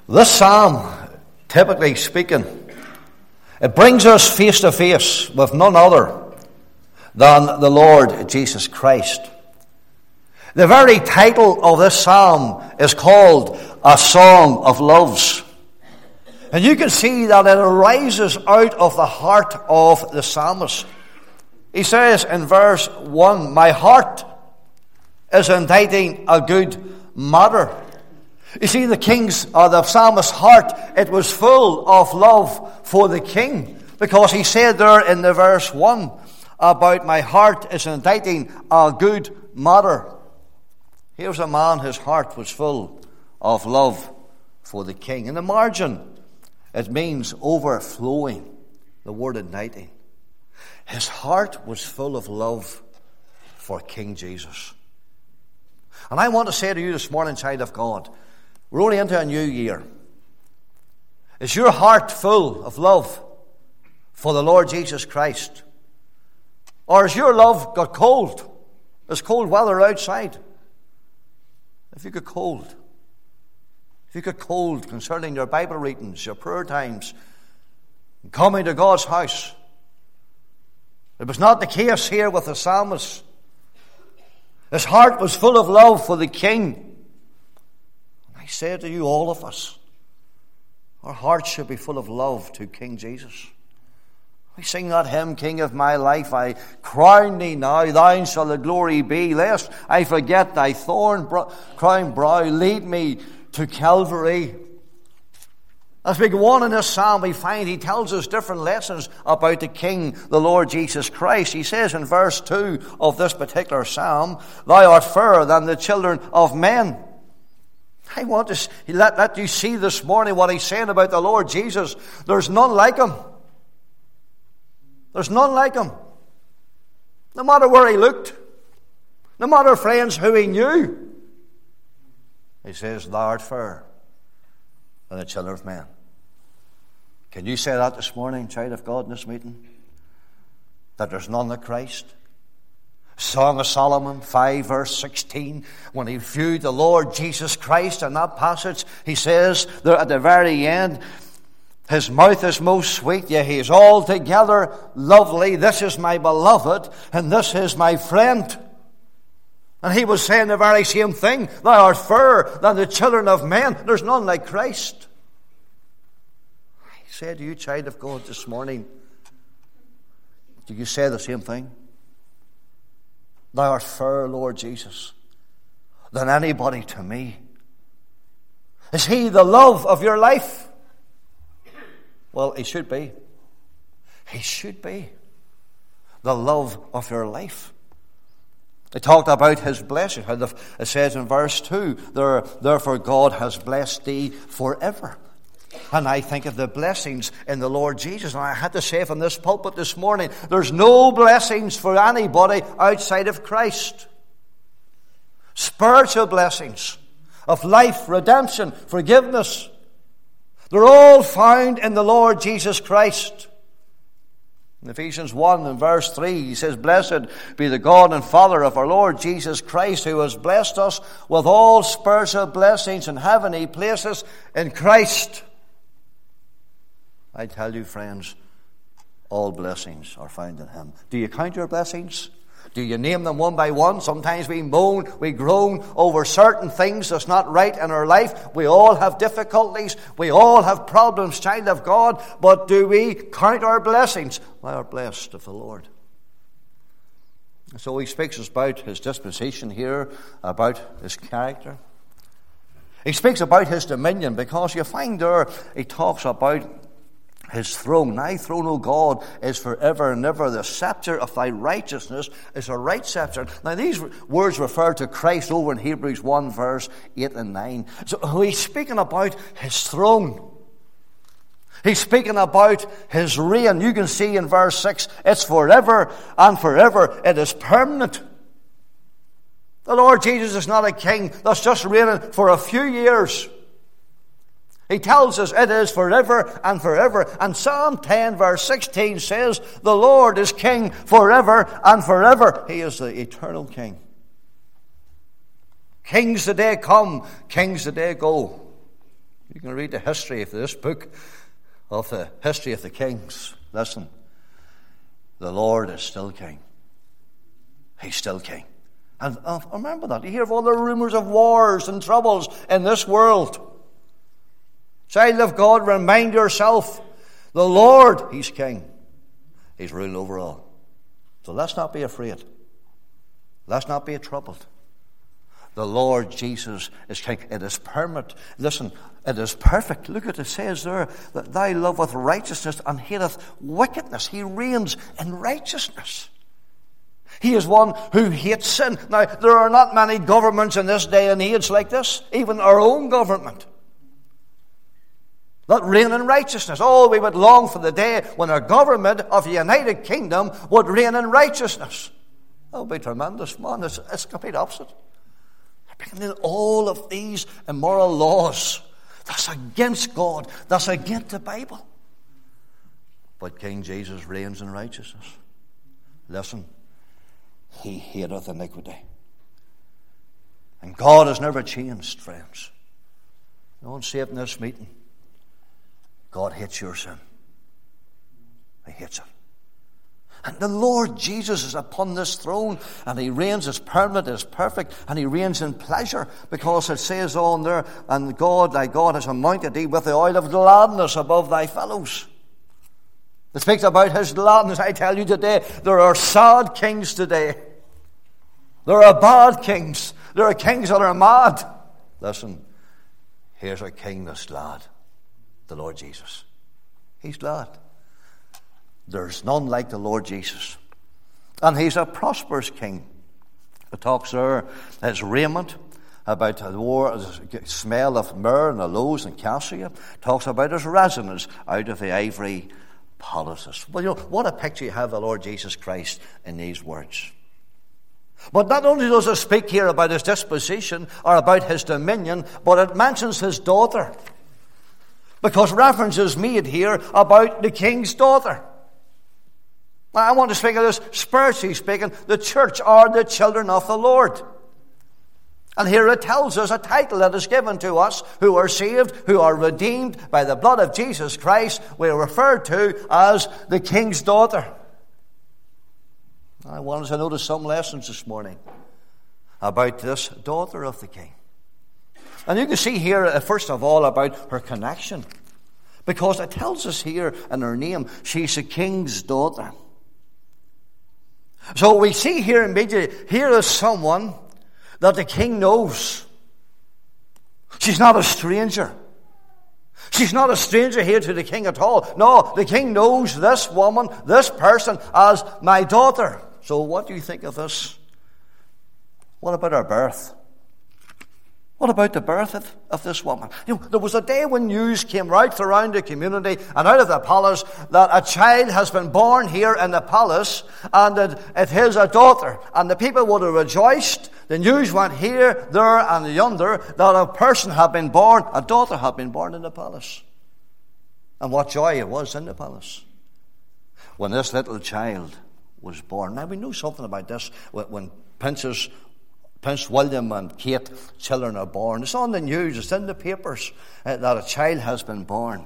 This psalm, typically speaking, it brings us face to face with none other than the Lord Jesus Christ. The very title of this psalm is called A Song of Loves. And you can see that it arises out of the heart of the psalmist. He says in verse 1, "My heart is inditing a good matter." You see, the psalmist's heart, it was full of love for the king, because he said there in the verse 1 about "my heart is inditing a good matter." Here's a man, his heart was full of love for the king. In the margin, it means overflowing, the word inditing. His heart was full of love for King Jesus. And I want to say to you this morning, child of God, we're only into a new year. Is your heart full of love for the Lord Jesus Christ? Or has your love got cold? There's cold weather outside. If you get cold concerning your Bible readings, your prayer times, coming to God's house. It was not the case here with the psalmist. His heart was full of love for the king. And I say to you, all of us, our hearts should be full of love to King Jesus. We sing that hymn, "King of my life, I crown thee now, thine shall the glory be, lest I forget thy crown brow, lead me to Calvary." As we go on in this psalm, we find he tells us different lessons about the King, the Lord Jesus Christ. He says in verse 2 of this particular psalm, "Thou art fairer than the children of men." I want to let you see this morning what he's saying about the Lord Jesus. There's none like him. There's none like him. No matter where he looked, no matter, friends, who he knew, he says, "Thou art fairer than the children of men." Can you say that this morning, child of God, in this meeting? That there's none like Christ? Song of Solomon 5 verse 16, when he viewed the Lord Jesus Christ in that passage, he says there at the very end, "His mouth is most sweet, yea, he is altogether lovely. This is my beloved, and this is my friend." And he was saying the very same thing. "Thou art fairer than the children of men." There's none like Christ. I say to you, child of God, this morning, do you say the same thing? "Thou art fairer, Lord Jesus, than anybody to me." Is he the love of your life? Well, he should be. He should be the love of your life. They talked about his blessing. It says in verse 2, "Therefore God has blessed thee forever." And I think of the blessings in the Lord Jesus. And I had to say from this pulpit this morning, there's no blessings for anybody outside of Christ. Spiritual blessings of life, redemption, forgiveness, they're all found in the Lord Jesus Christ. In Ephesians 1 and verse 3, he says, "Blessed be the God and Father of our Lord Jesus Christ, who has blessed us with all spiritual blessings in heavenly places in Christ." I tell you, friends, all blessings are found in him. Do you count your blessings? Do you name them one by one? Sometimes we moan, we groan over certain things that's not right in our life. We all have difficulties. We all have problems, child of God. But do we count our blessings? We are blessed of the Lord. So he speaks about his disposition here, about his character. He speaks about his dominion, because you find there he talks about his throne. "Thy throne, O God, is forever and ever. The scepter of thy righteousness is a right scepter." Now these words refer to Christ over in Hebrews 1 verse 8 and 9. So he's speaking about his throne. He's speaking about his reign. You can see in verse 6, it's forever and forever. It is permanent. The Lord Jesus is not a king that's just reigning for a few years. He tells us it is forever and forever. And Psalm 10 verse 16 says, "The Lord is king forever and forever." He is the eternal king. Kings today come, kings today go. You You can read the history of this book, of the history of the kings. Listen, the Lord is still king. He's still king. And remember that. You hear of all the rumors of wars and troubles in this world. Child of God, remind yourself, the Lord, He's king. He's ruled over all. So let's not be afraid. Let's not be troubled. The Lord Jesus is king. It is permanent. Listen, it is perfect. Look at it says there that thou loveth righteousness and hateth wickedness. He reigns in righteousness. He is one who hates sin. Now, there are not many governments in this day and age like this. Even our own government. That reign in righteousness. Oh, we would long for the day when our government of the United Kingdom would reign in righteousness. That would be tremendous, man. It's complete opposite. They're bringing in all of these immoral laws. That's against God. That's against the Bible. But King Jesus reigns in righteousness. Listen, He hateth iniquity. And God has never changed, friends. Don't say it in this meeting. God hates your sin. He hates it. And the Lord Jesus is upon this throne, and He reigns as permanent, as perfect, and He reigns in pleasure, because it says on there, and God, thy God, has anointed thee with the oil of gladness above thy fellows. It speaks about His gladness. I tell you today, there are sad kings today. There are bad kings. There are kings that are mad. Listen, here's a king that's glad. The Lord Jesus. He's glad. There's none like the Lord Jesus. And He's a prosperous king. It talks there, His raiment, about the smell of myrrh and aloes and cassia. It talks about His resonance out of the ivory palaces. Well, you know, what a picture you have of the Lord Jesus Christ in these words. But not only does it speak here about His disposition or about His dominion, but it mentions His daughter. Because reference is made here about the king's daughter. Now, I want to speak of this spiritually speaking. The church are the children of the Lord. And here it tells us a title that is given to us who are saved, who are redeemed by the blood of Jesus Christ. We are referred to as the king's daughter. I wanted to notice some lessons this morning about this daughter of the king. And you can see here, first of all, about her connection. Because it tells us here in her name, she's a king's daughter. So we see here immediately, here is someone that the king knows. She's not a stranger. She's not a stranger here to the king at all. No, the king knows this woman, this person, as my daughter. So what do you think of this? What about her birth? What about the birth of this woman? You know, there was a day when news came right around the community and out of the palace that a child has been born here in the palace, and that it is a daughter. And the people would have rejoiced. The news went here, there, and yonder that a person had been born, a daughter had been born in the palace. And what joy it was in the palace when this little child was born. Now we know something about this when Prince William and Kate, children are born. It's on the news, it's in the papers that a child has been born.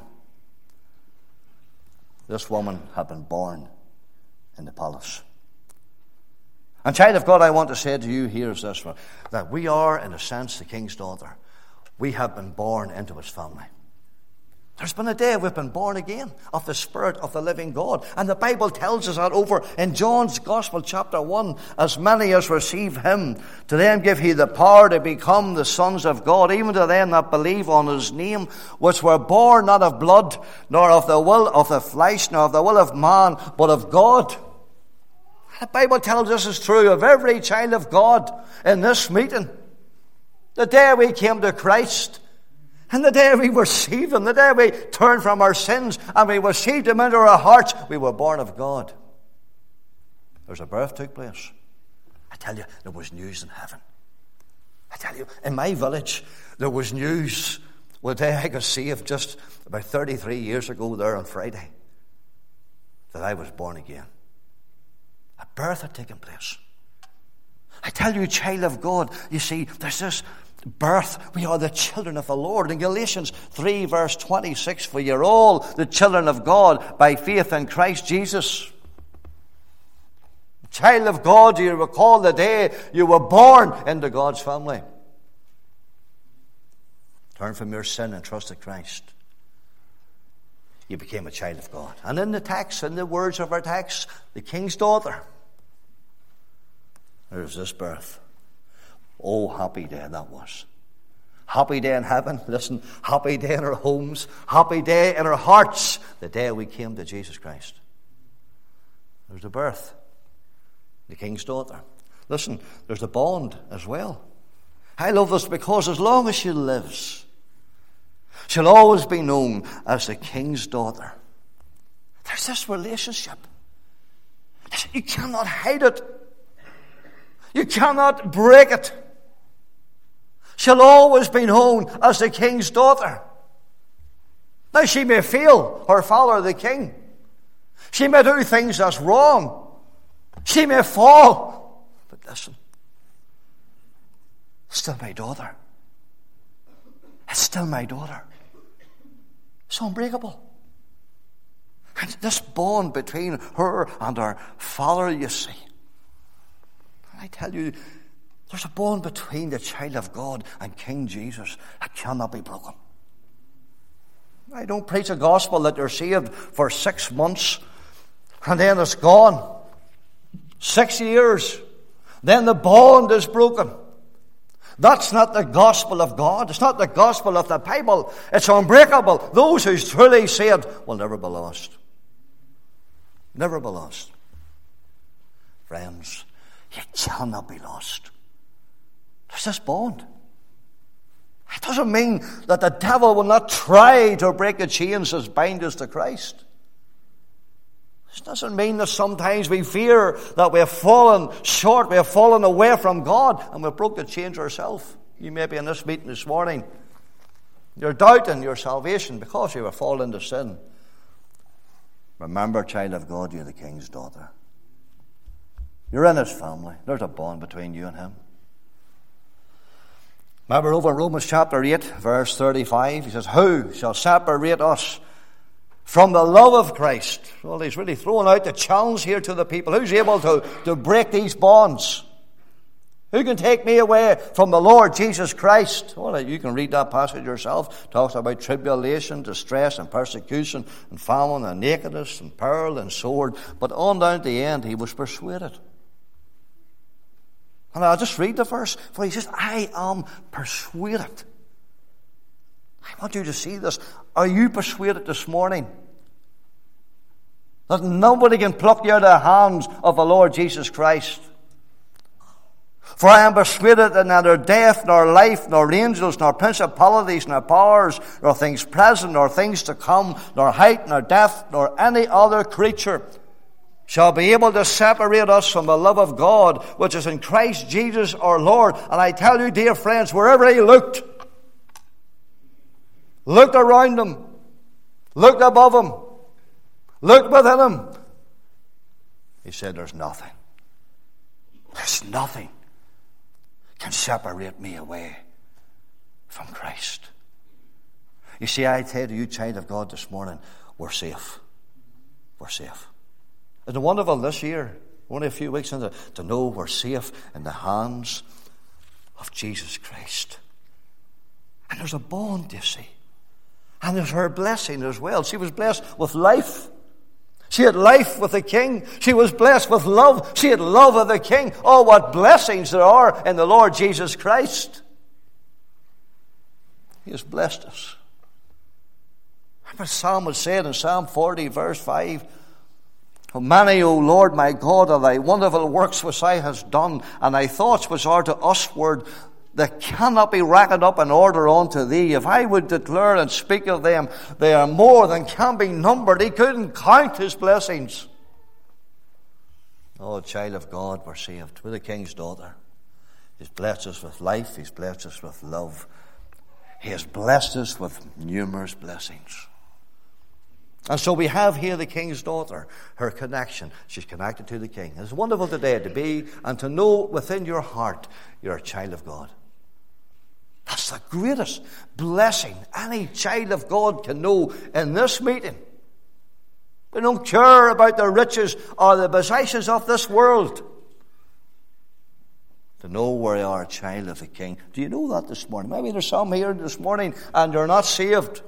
This woman had been born in the palace. And child of God, I want to say to you here is this, that we are, in a sense, the king's daughter. We have been born into His family. There's been a day we've been born again of the Spirit of the living God. And the Bible tells us that over in John's Gospel, chapter 1, as many as receive Him, to them give He the power to become the sons of God, even to them that believe on His name, which were born not of blood, nor of the will of the flesh, nor of the will of man, but of God. The Bible tells us it's true of every child of God in this meeting. The day we came to Christ, and the day we received Him, the day we turned from our sins and we received Him into our hearts, we were born of God. There's a birth took place. I tell you, there was news in heaven. I tell you, in my village, there was news. Well, the day I got saved just about 33 years ago there on Friday, that I was born again. A birth had taken place. I tell you, child of God, you see, there's this birth, we are the children of the Lord. In Galatians 3 verse 26, for you're all the children of God by faith in Christ Jesus. Child of God, you recall the day you were born into God's family. Turn from your sin and trust in Christ. You became a child of God. And in the text, in the words of our text, the king's daughter, there's this birth. Oh, happy day that was. Happy day in heaven. Listen, happy day in our homes. Happy day in our hearts. The day we came to Jesus Christ. There's the birth. The king's daughter. Listen, there's a bond as well. I love this because as long as she lives, she'll always be known as the king's daughter. There's this relationship. Listen, you cannot hide it. You cannot break it. She'll always be known as the king's daughter. Now she may fail her father, the king. She may do things that's wrong. She may fall, but listen, still my daughter. It's still my daughter. It's unbreakable. And this bond between her and her father, you see. And I tell you, there's a bond between the child of God and King Jesus that cannot be broken. I don't preach a gospel that you're saved for 6 months and then it's gone. 6 years, then the bond is broken. That's not the gospel of God. It's not the gospel of the Bible. It's unbreakable. Those who truly saved will never be lost. Never be lost. Friends, you cannot be lost. There's this bond. It doesn't mean that the devil will not try to break the chains that bind us to Christ. This doesn't mean that sometimes we fear that we have fallen short, we have fallen away from God, and we've broke the chains ourselves. You may be in this meeting this morning. You're doubting your salvation because you have fallen into sin. Remember, child of God, you're the king's daughter. You're in his family. There's a bond between you and him. Remember over in Romans chapter 8, verse 35, he says, who shall separate us from the love of Christ? Well, he's really throwing out the challenge here to the people. Who's able to break these bonds? Who can take me away from the Lord Jesus Christ? Well, you can read that passage yourself. It talks about tribulation, distress, and persecution, and famine, and nakedness, and peril, and sword. But on down to the end, he was persuaded. And I'll just read the verse. For he says, I am persuaded. I want you to see this. Are you persuaded this morning that nobody can pluck you out of the hands of the Lord Jesus Christ? For I am persuaded that neither death, nor life, nor angels, nor principalities, nor powers, nor things present, nor things to come, nor height, nor depth, nor any other creature shall be able to separate us from the love of God, which is in Christ Jesus our Lord. And I tell you, dear friends, wherever he looked around him, looked above him, looked within him, he said, there's nothing can separate me away from Christ. You see, I tell you, child of God, this morning, we're safe. We're safe. Isn't it wonderful this year, only a few weeks into, to know we're safe in the hands of Jesus Christ. And there's a bond, you see. And there's her blessing as well. She was blessed with life. She had life with the King. She was blessed with love. She had love of the King. Oh, what blessings there are in the Lord Jesus Christ. He has blessed us. Remember Psalm was said in Psalm 40, verse 5, "How many, O Lord my God, are thy wonderful works which thou hast done, and thy thoughts which are to usward, that cannot be reckoned up in order unto thee. If I would declare and speak of them, they are more than can be numbered." He couldn't count his blessings. Oh, child of God, we're saved. We're the King's daughter. He's blessed us with life. He's blessed us with love. He has blessed us with numerous blessings. And so we have here the King's daughter, her connection. She's connected to the King. It's wonderful today to be and to know within your heart you're a child of God. That's the greatest blessing any child of God can know in this meeting. We don't care about the riches or the possessions of this world. To know we are a child of the King. Do you know that this morning? Maybe there's some here this morning and you're not saved.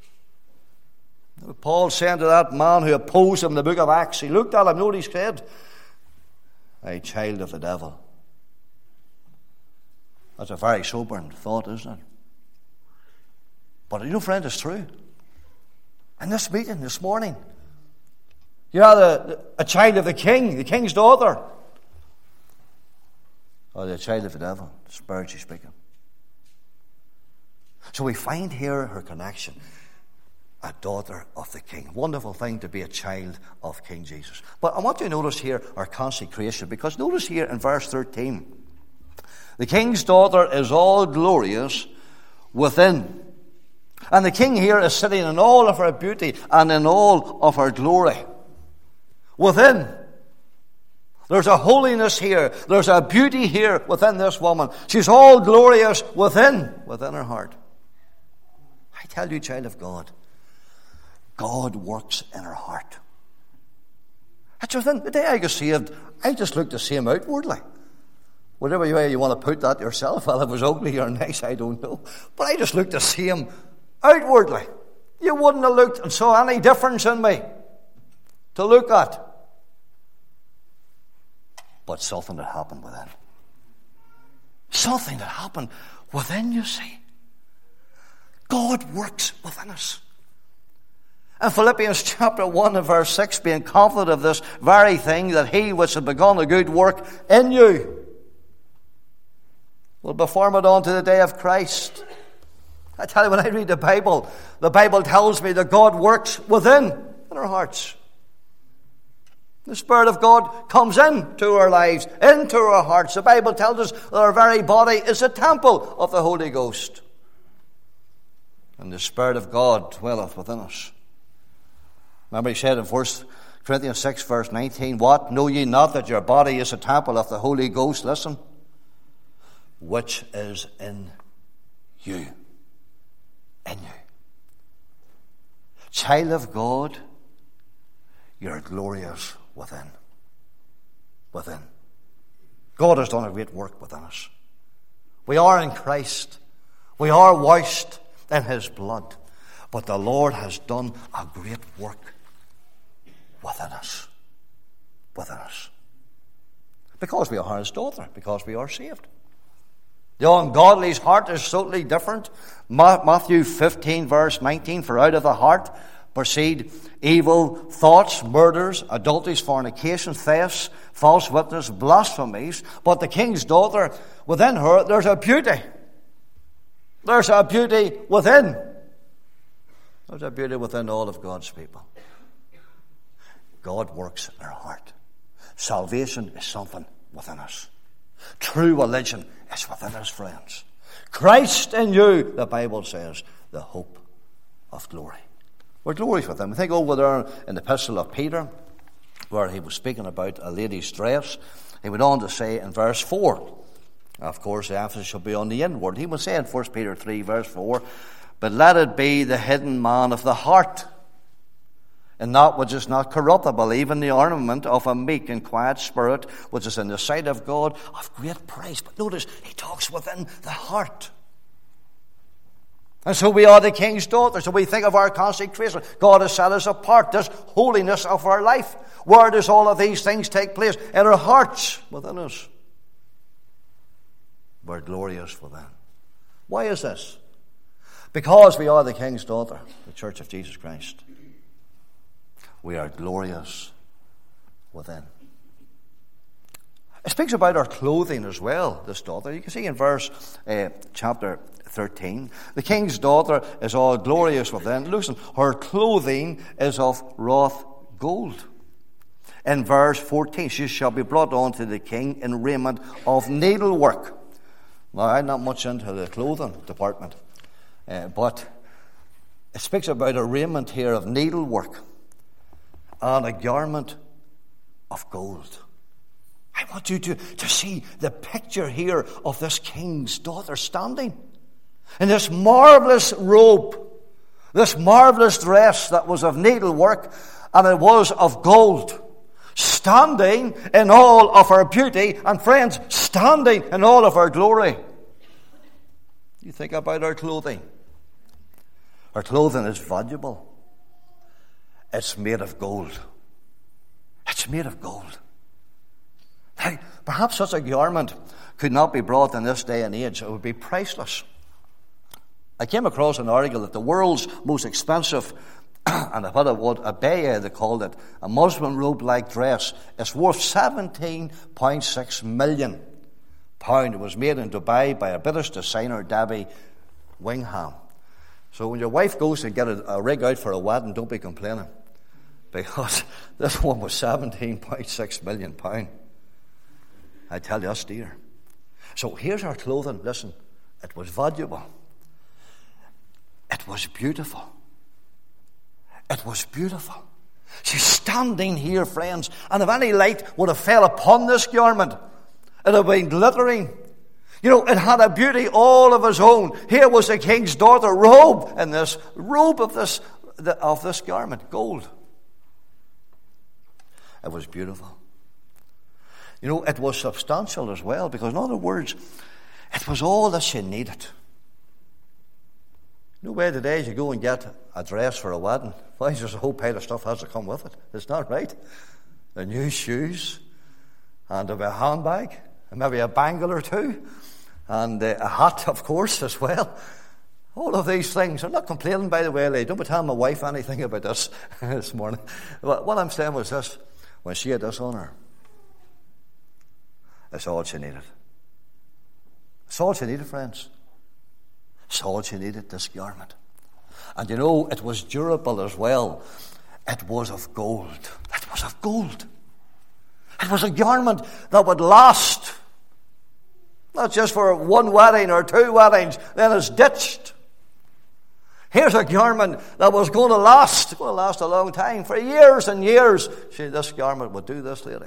Paul said to that man who opposed him in the book of Acts, he looked at him, know what he said? A child of the devil. That's a very sobering thought, isn't it? But you know, friend, it's true. In this meeting this morning, you are a child of the King, the King's daughter. Or the child of the devil, spiritually speaking. So we find here her connection. A daughter of the King. Wonderful thing to be a child of King Jesus. But I want you to notice here our consecration, because notice here in verse 13, the King's daughter is all glorious within. And the King here is sitting in all of her beauty and in all of her glory. Within. There's a holiness here. There's a beauty here within this woman. She's all glorious within her heart. I tell you, child of God, God works in her heart. It's within. The day I got saved, I just looked the same outwardly. Whatever way you want to put that yourself, whether it was ugly or nice, I don't know. But I just looked the same outwardly. You wouldn't have looked and saw any difference in me to look at. But something that happened within. Something that happened within, you see. God works within us. In Philippians chapter 1 and verse 6, being confident of this very thing, that he which has begun a good work in you will perform it on to the day of Christ. I tell you, when I read the Bible tells me that God works within in our hearts. The Spirit of God comes into our lives, into our hearts. The Bible tells us that our very body is a temple of the Holy Ghost. And the Spirit of God dwelleth within us. Remember he said in 1 Corinthians 6 verse 19, what? Know ye not that your body is a temple of the Holy Ghost? Listen. Which is in you. In you. Child of God, you're glorious within. Within. God has done a great work within us. We are in Christ. We are washed in his blood. But the Lord has done a great work within us. Within us. Because we are his daughter. Because we are saved. The ungodly's heart is totally different. Matthew 15 verse 19, for out of the heart proceed evil thoughts, murders, adulteries, fornications, thefts, false witness, blasphemies. But the King's daughter, within her, there's a beauty. There's a beauty within. There's a beauty within all of God's people. God works in our heart. Salvation is something within us. True religion is within us, friends. Christ in you, the Bible says, the hope of glory. We're glorious with him. We think over there in the epistle of Peter, where he was speaking about a lady's dress, he went on to say in verse 4, of course the emphasis shall be on the inward. He was saying in 1 Peter 3 verse 4, but let it be the hidden man of the heart, and that which is not corruptible, even the ornament of a meek and quiet spirit, which is in the sight of God of great praise. But notice, he talks within the heart. And so we are the King's daughter. So we think of our consecration. God has set us apart, this holiness of our life. Where does all of these things take place? In our hearts, within us. We're glorious within. Why is this? Because we are the King's daughter, the Church of Jesus Christ. We are glorious within. It speaks about our clothing as well, this daughter. You can see in verse chapter 13, the King's daughter is all glorious within. Listen, her clothing is of wrought gold. In verse 14, she shall be brought on to the King in raiment of needlework. Now, I'm not much into the clothing department, but it speaks about a raiment here of needlework and a garment of gold. I want you to see the picture here of this King's daughter standing. in this marvelous robe, this marvelous dress that was of needlework, and it was of gold, standing in all of her beauty, and friends, standing in all of her glory. You think about our clothing. Our clothing is valuable. It's made of gold. It's made of gold. Now, perhaps such a garment could not be brought in this day and age. It would be priceless. I came across an article that the world's most expensive, and what a baya they called it, a muslin robe-like dress, is worth £17.6 million. It was made in Dubai by a British designer, Debbie Wingham. So when your wife goes to get a rig out for a wedding, don't be complaining, because this one was £17.6 million. I tell you, that's dear. So here's our clothing. Listen, it was valuable. It was beautiful. It was beautiful. She's standing here, friends, and if any light would have fell upon this garment, it would have been glittering. You know, it had a beauty all of its own. Here was the king's daughter robed in this robe of this garment, gold. It was beautiful. You know, it was substantial as well, because in other words, it was all that she needed. No way today you go and get a dress for a wedding. Why, there's a whole pile of stuff has to come with it. It's not right. The new shoes, and a handbag, and maybe a bangle or two, and a hat, of course, as well. All of these things. I'm not complaining, by the way, lady. Don't be telling my wife anything about this this morning. What I'm saying was this: when she had this on her, that's all she needed. That's all she needed, friends. That's all she needed, this garment. And you know, it was durable as well. It was of gold. It was of gold. It was a garment that would last. Not just for one wedding or two weddings, then it's ditched. Here's a garment that was going to last a long time, for years and years. See, this garment would do this, lady.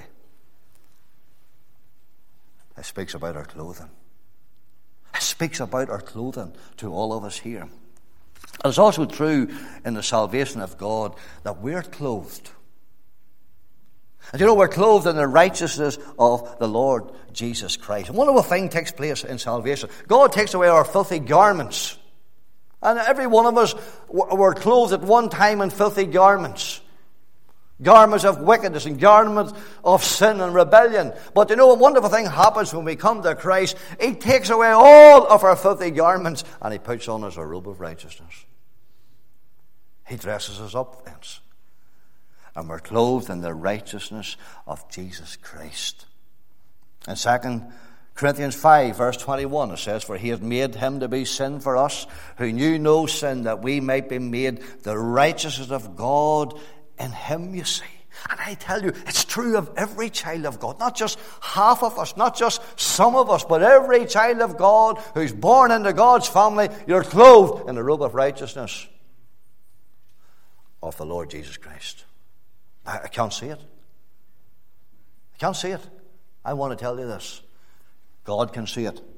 It speaks about our clothing. It speaks about our clothing to all of us here. It's also true in the salvation of God that we're clothed. And you know, we're clothed in the righteousness of the Lord Jesus Christ. And one other thing takes place in salvation. God takes away our filthy garments. And every one of us were clothed at one time in filthy garments. Garments of wickedness and garments of sin and rebellion. But you know, a wonderful thing happens when we come to Christ. He takes away all of our filthy garments and He puts on us a robe of righteousness. He dresses us up, friends. And we're clothed in the righteousness of Jesus Christ. In 2 Corinthians 5, verse 21, it says, "For He hath made Him to be sin for us, who knew no sin, that we might be made the righteousness of God in Him," you see. And I tell you, it's true of every child of God. Not just half of us, not just some of us, but every child of God who's born into God's family, you're clothed in the robe of righteousness of the Lord Jesus Christ. I can't see it. I can't see it. I want to tell you this. God can see it.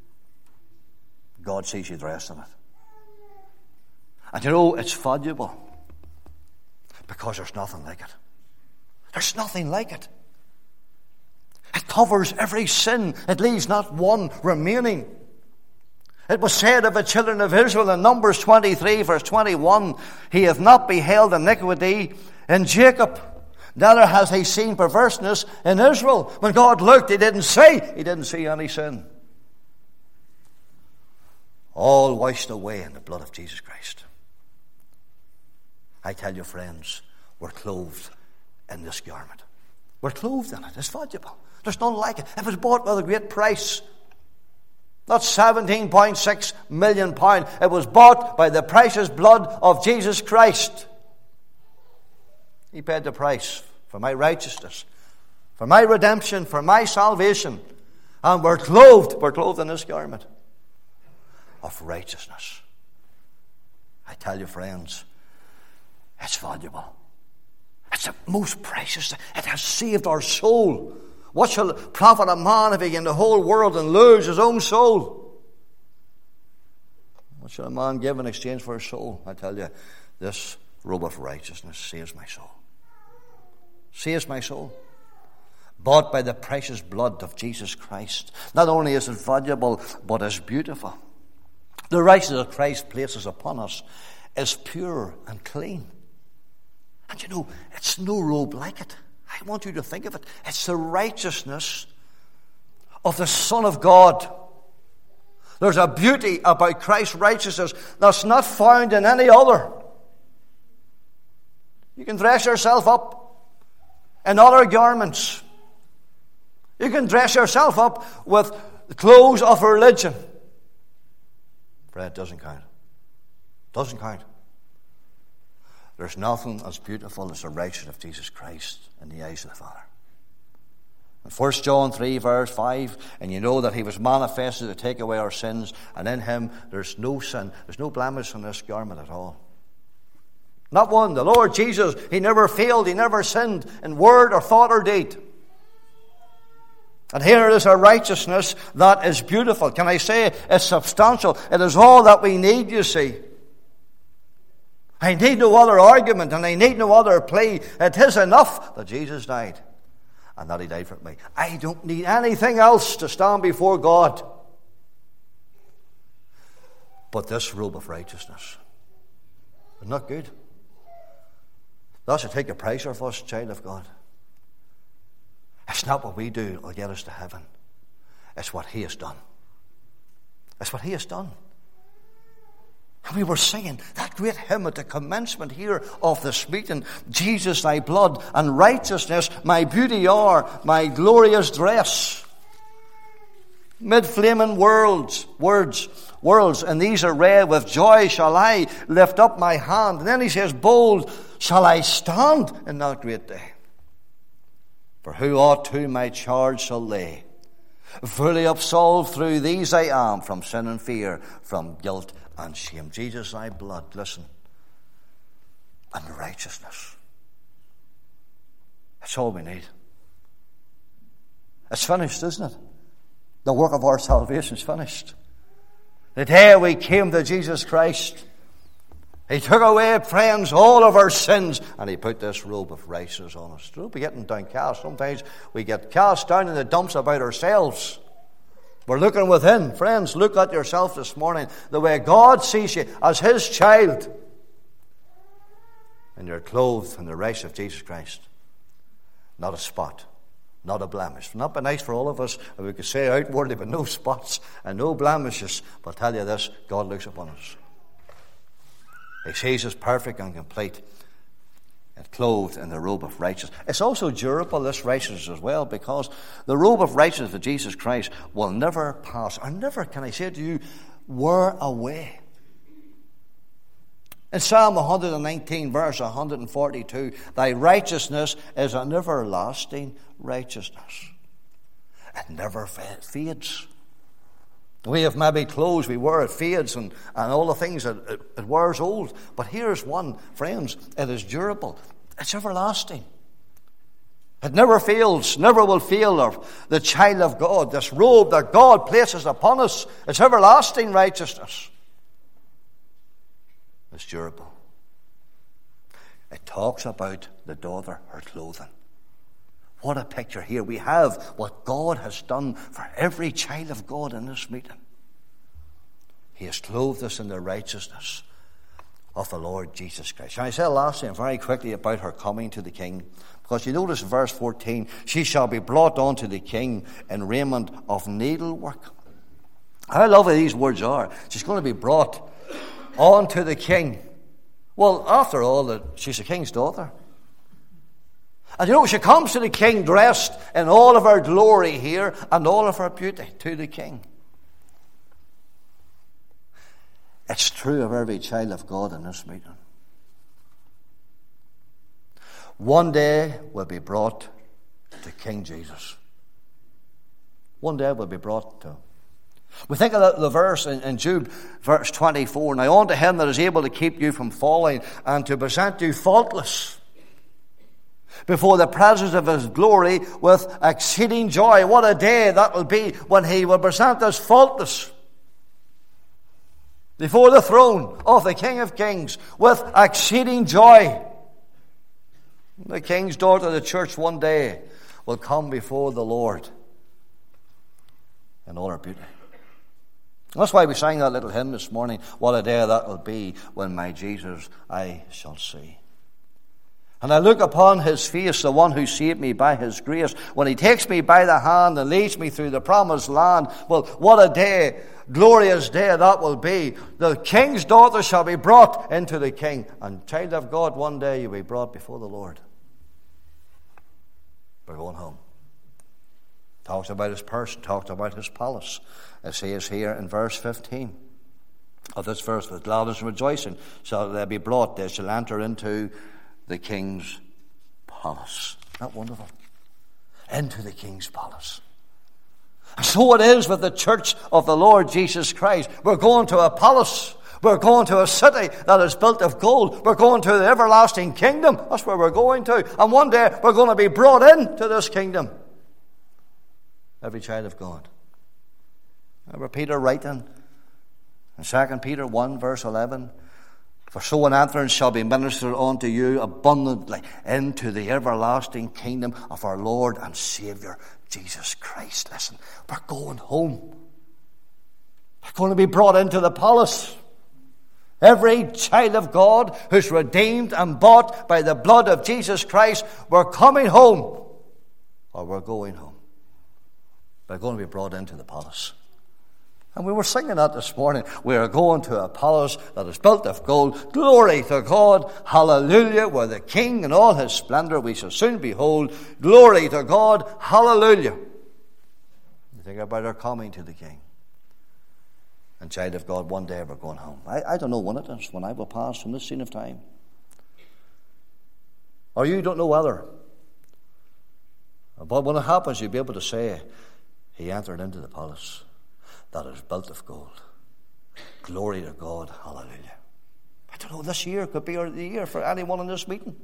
God sees you dressed in it. And you know, it's valuable because there's nothing like it. There's nothing like it. It covers every sin. It leaves not one remaining. It was said of the children of Israel in Numbers 23, verse 21, "He hath not beheld iniquity in Jacob, neither has He seen perverseness in Israel." When God looked, He didn't see any sin. All washed away in the blood of Jesus Christ. I tell you, friends, we're clothed in this garment. We're clothed in it. It's valuable. There's none like it. It was bought with a great price. Not £17.6 million. It was bought by the precious blood of Jesus Christ. He paid the price for my righteousness, for my redemption, for my salvation. And we're clothed in this garment of righteousness. I tell you, friends, it's valuable. It's the most precious. It has saved our soul. What shall it profit a man if he gain the whole world and lose his own soul? What should a man give in exchange for his soul? I tell you, this robe of righteousness saves my soul. Saves my soul. Bought by the precious blood of Jesus Christ. Not only is it valuable, but it's beautiful. The righteousness that Christ places upon us is pure and clean. And you know, it's no robe like it. I want you to think of it. It's the righteousness of the Son of God. There's a beauty about Christ's righteousness that's not found in any other. You can dress yourself up in other garments. You can dress yourself up with the clothes of religion. But it doesn't count. Doesn't count. There's nothing as beautiful as the righteousness of Jesus Christ in the eyes of the Father. In 1 John 3 verse 5, and you know that he was manifested to take away our sins, and in him there's no sin, there's no blemish on this garment at all. Not one. The Lord Jesus, he never failed, he never sinned in word or thought or deed. And here is a righteousness that is beautiful. Can I say it's substantial? It is all that we need, you see. I need no other argument and I need no other plea. It is enough that Jesus died and that he died for me. I don't need anything else to stand before God but this robe of righteousness. Isn't that good? That should take a price off us, child of God. It's not what we do that will get us to heaven. It's what he has done. It's what he has done. And we were singing that great hymn at the commencement here of this meeting. Jesus, thy blood and righteousness, my beauty are, my glorious dress. Mid flaming worlds, and these are read, with joy shall I lift up my hand. And then he says, bold shall I stand in that great day. For who ought to my charge shall lay? Fully absolved through these I am, from sin and fear, from guilt and shame. Jesus, thy blood, listen, and righteousness. That's all we need. It's finished, isn't it? The work of our salvation is finished. The day we came to Jesus Christ, he took away, friends, all of our sins, and he put this robe of righteousness on us. Don't be getting downcast. Sometimes we get cast down in the dumps about ourselves. We're looking within. Friends, look at yourself this morning the way God sees you, as his child. And you're clothed in the righteousness of Jesus Christ. Not a spot, not a blemish. It'd not be nice for all of us if we could say outwardly, but no spots and no blemishes. But I'll tell you this, God looks upon us. He sees us perfect and complete and clothed in the robe of righteousness. It's also durable, this righteousness as well, because the robe of righteousness of Jesus Christ will never pass, or never, can I say to you, wear away. In Psalm 119, verse 142, thy righteousness is an everlasting righteousness. It never fades. We have maybe clothes we wear, it fades, and all the things that it wears old. But here's one, friends, it is durable. It's everlasting. It never fails, never will fail. The child of God, this robe that God places upon us, it's everlasting righteousness. It's durable. It talks about the daughter, her clothing. What a picture here. We have what God has done for every child of God in this meeting. He has clothed us in the righteousness of the Lord Jesus Christ. And I said last thing very quickly about her coming to the king. Because you notice in verse 14, she shall be brought unto the king in raiment of needlework. How lovely these words are. She's going to be brought unto the king. Well, after all, she's a king's daughter. And you know, she comes to the king dressed in all of her glory here and all of her beauty to the king. It's true of every child of God in this meeting. One day will be brought to King Jesus. One day will be brought to him. We think of the verse in Jude, verse 24. Now unto him that is able to keep you from falling and to present you faultless before the presence of his glory with exceeding joy. What a day that will be when he will present us faultless. before the throne of the King of Kings with exceeding joy. The king's daughter, the church, one day will come before the Lord in all her beauty. That's why we sang that little hymn this morning. What a day that will be when my Jesus I shall see. And I look upon his face, the one who saved me by his grace, when he takes me by the hand and leads me through the promised land. Well, what a day, glorious day that will be. The king's daughter shall be brought into the king. And child of God, one day you'll be brought before the Lord. We're going home. Talks about his person, talked about his palace. It says here in verse 15 of this verse, with gladness and rejoicing shall they be brought. They shall enter into the king's palace. Isn't that wonderful? Into the king's palace. And so it is with the church of the Lord Jesus Christ. We're going to a palace. We're going to a city that is built of gold. We're going to the everlasting kingdom. That's where we're going to. And one day we're going to be brought into this kingdom. Every child of God. Remember Peter writing in 2 Peter 1 verse 11, for so an entrance shall be ministered unto you abundantly into the everlasting kingdom of our Lord and Saviour Jesus Christ. Listen, we're going home. We're going to be brought into the palace. Every child of God who's redeemed and bought by the blood of Jesus Christ, we're coming home or we're going home. We're going to be brought into the palace. And we were singing that this morning. We are going to a palace that is built of gold. Glory to God. Hallelujah. Where the King in all his splendor we shall soon behold. Glory to God. Hallelujah. You think about our coming to the King. And child of God, one day we're going home. I don't know when it is, when I will pass from this scene of time. Or you don't know whether. But when it happens, you'll be able to say, he entered into the palace that is built of gold. Glory to God. Hallelujah. I don't know, this year could be the year for anyone in this meeting.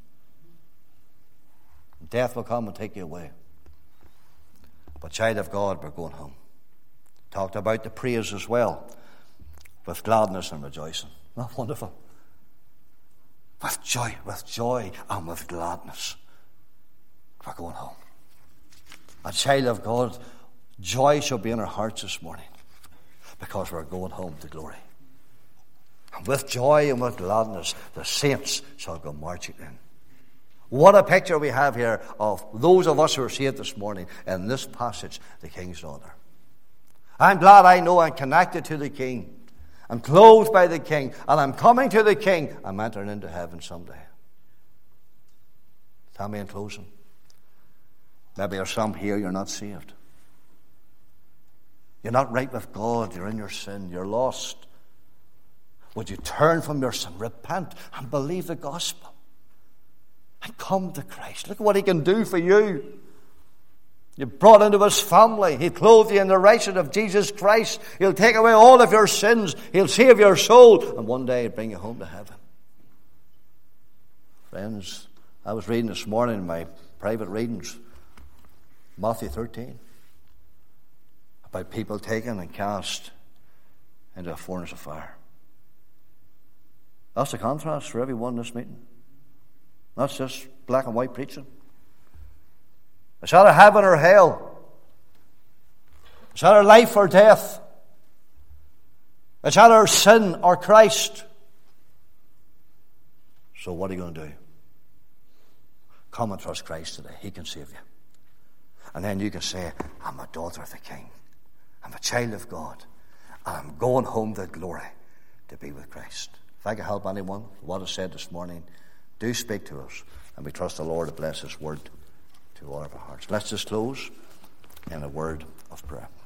Death will come and take you away. But child of God, we're going home. Talked about the praise as well. With gladness and rejoicing. Not wonderful? With joy and with gladness. We're going home. A child of God, joy shall be in our hearts this morning because we're going home to glory. And with joy and with gladness, the saints shall go marching in. What a picture we have here of those of us who are saved this morning in this passage, the King's daughter. I'm glad I know I'm connected to the King. I'm clothed by the King, and I'm coming to the King. I'm entering into heaven someday. Tell me in closing. Maybe there's some here, you're not saved. You're not right with God. You're in your sin. You're lost. Would you turn from your sin, repent, and believe the gospel? And come to Christ. Look at what he can do for you. You're brought into his family. He'll clothe you in the righteousness of Jesus Christ. He'll take away all of your sins. He'll save your soul. And one day he'll bring you home to heaven. Friends, I was reading this morning in my private readings, Matthew 13, about people taken and cast into a furnace of fire. That's the contrast for everyone in this meeting. That's just black and white preaching. It's either heaven or hell. It's either life or death. It's either sin or Christ. So what are you going to do? Come and trust Christ today. He can save you. And then you can say, I'm a daughter of the King. I'm a child of God. And I'm going home to glory to be with Christ. If I can help anyone, what I said this morning, do speak to us. And we trust the Lord to bless his word to all of our hearts. Let's just close in a word of prayer.